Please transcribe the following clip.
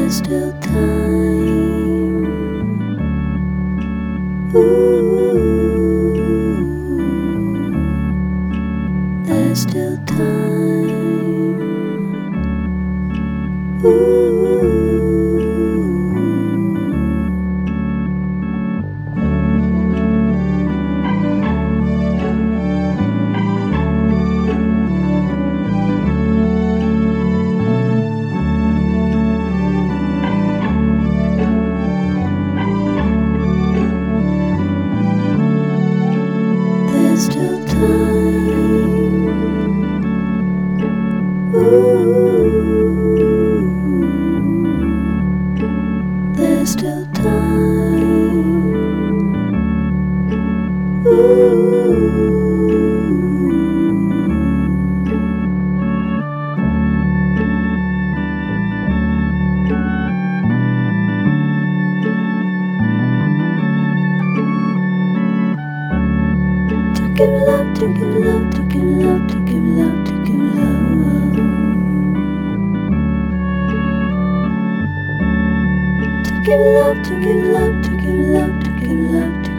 There's still time. Ooh, there's still time. Ooh. There's still time. Ooh, there's still time. Ooh. To give love, to give love, to give love, to give love, to give love. To give love, to give love, to give love, to give love, to